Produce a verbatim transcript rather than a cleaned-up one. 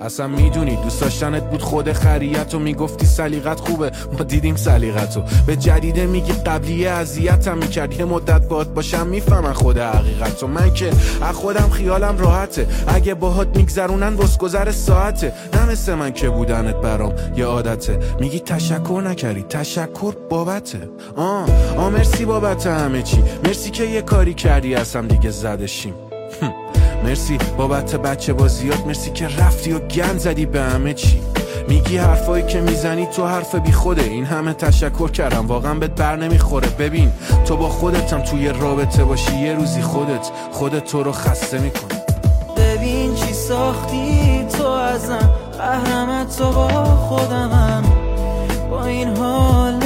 اصلا میدونی دوست داشتنت بود خود خریت و میگفتی سلیقت خوبه، ما دیدیم سلیقتو. به جدیده میگی قبلیه اذیتم میکرد، یه مدت باهات باشم میفهمن خود حقیقتو. من که از خودم خیالم راحته، اگه باهات میگذرونن وسگذر ساعته. نه مثل من که بودنت برام یه عادته، میگی تشکر نکردی، تشکر بابته. آه آه مرسی بابت همه چی، مرسی که یه کاری کردی اصلا دیگه زدشیم. مرسی بابت بچه بازیات، مرسی که رفتی و گند زدی به همه چی. میگی حرفایی که میزنی تو حرف بی خوده، این همه تشکر کردم واقعا بهت بر نمیخوره. ببین تو با خودتم توی رابطه باشی، یه روزی خودت خودت تو رو خسته میکنی. ببین چی ساختی تو ازم، قهرمت تو با خودمم. با این حال